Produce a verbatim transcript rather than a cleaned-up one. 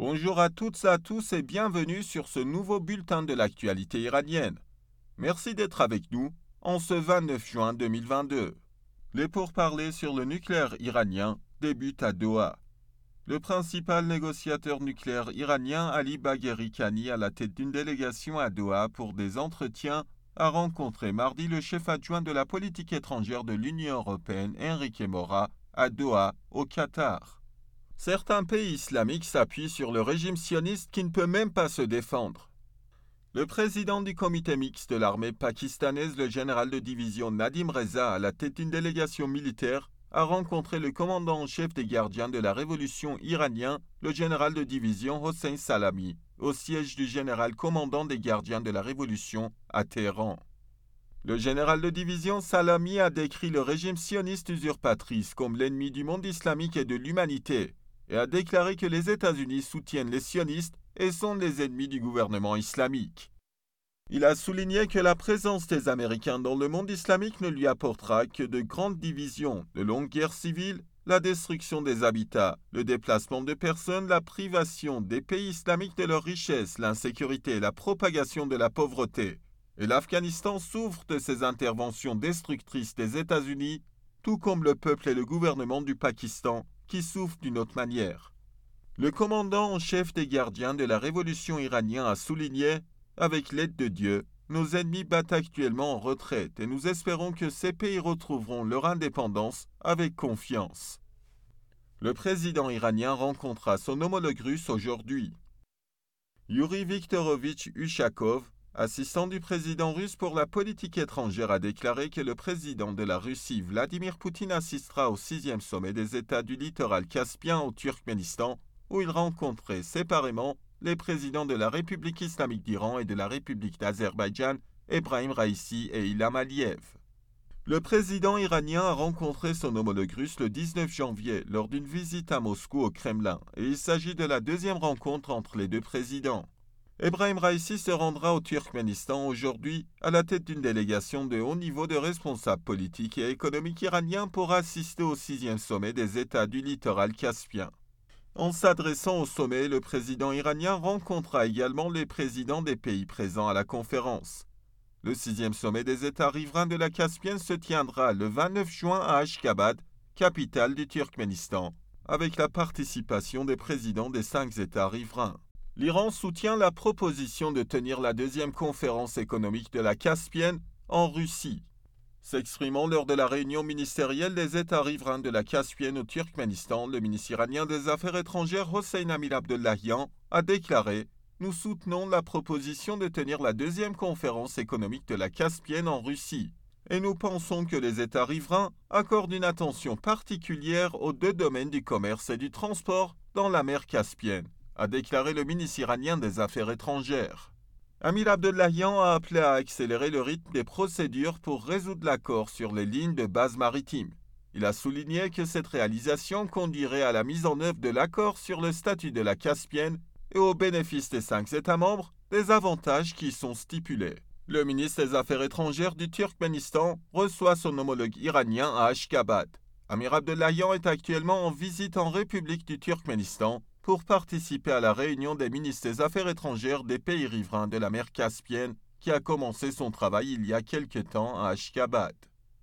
Bonjour à toutes et à tous et bienvenue sur ce nouveau bulletin de l'actualité iranienne. Merci d'être avec nous en ce vingt-neuf juin deux mille vingt-deux. Les pourparlers sur le nucléaire iranien débutent à Doha. Le principal négociateur nucléaire iranien Ali Bagheri Kani, à la tête d'une délégation à Doha pour des entretiens, a rencontré mardi le chef adjoint de la politique étrangère de l'Union européenne, Enrique Mora, à Doha, au Qatar. Certains pays islamiques s'appuient sur le régime sioniste qui ne peut même pas se défendre. Le président du comité mixte de l'armée pakistanaise, le général de division Nadim Reza, à la tête d'une délégation militaire, a rencontré le commandant en chef des gardiens de la révolution iranien, le général de division Hossein Salami, au siège du général commandant des gardiens de la révolution à Téhéran. Le général de division Salami a décrit le régime sioniste usurpatrice comme l'ennemi du monde islamique et de l'humanité, et a déclaré que les États-Unis soutiennent les sionistes et sont les ennemis du gouvernement islamique. Il a souligné que la présence des Américains dans le monde islamique ne lui apportera que de grandes divisions, de longues guerres civiles, la destruction des habitats, le déplacement de personnes, la privation des pays islamiques de leurs richesses, l'insécurité et la propagation de la pauvreté. Et l'Afghanistan souffre de ces interventions destructrices des États-Unis, tout comme le peuple et le gouvernement du Pakistan, qui souffrent d'une autre manière. Le commandant en chef des gardiens de la révolution iranienne a souligné « Avec l'aide de Dieu, nos ennemis battent actuellement en retraite et nous espérons que ces pays retrouveront leur indépendance avec confiance. » Le président iranien rencontra son homologue russe aujourd'hui. Yuri Viktorovitch Ushakov, assistant du président russe pour la politique étrangère, a déclaré que le président de la Russie, Vladimir Poutine, assistera au sixième sommet des États du littoral caspien au Turkménistan, où il rencontrait séparément les présidents de la République islamique d'Iran et de la République d'Azerbaïdjan, Ebrahim Raïssi et Ilham Aliyev. Le président iranien a rencontré son homologue russe le dix-neuf janvier lors d'une visite à Moscou au Kremlin, et il s'agit de la deuxième rencontre entre les deux présidents. Ebrahim Raïssi se rendra au Turkménistan aujourd'hui à la tête d'une délégation de haut niveau de responsables politiques et économiques iraniens pour assister au sixième sommet des États du littoral caspien. En s'adressant au sommet, le président iranien rencontra également les présidents des pays présents à la conférence. Le sixième sommet des États riverains de la Caspienne se tiendra le vingt-neuf juin à Ashkhabad, capitale du Turkménistan, avec la participation des présidents des cinq États riverains. L'Iran soutient la proposition de tenir la deuxième conférence économique de la Caspienne en Russie. S'exprimant lors de la réunion ministérielle des États riverains de la Caspienne au Turkménistan, le ministre iranien des Affaires étrangères Hossein Amir Abdollahian a déclaré « Nous soutenons la proposition de tenir la deuxième conférence économique de la Caspienne en Russie et nous pensons que les États riverains accordent une attention particulière aux deux domaines du commerce et du transport dans la mer Caspienne », a déclaré le ministre iranien des Affaires étrangères. Amir Abdollahian a appelé à accélérer le rythme des procédures pour résoudre l'accord sur les lignes de base maritime. Il a souligné que cette réalisation conduirait à la mise en œuvre de l'accord sur le statut de la Caspienne et au bénéfice des cinq États membres des avantages qui y sont stipulés. Le ministre des Affaires étrangères du Turkménistan reçoit son homologue iranien à Ashkhabad. Amir Abdollahian est actuellement en visite en République du Turkménistan pour participer à la réunion des ministres des Affaires étrangères des pays riverains de la mer Caspienne qui a commencé son travail il y a quelque temps à Ashkhabad.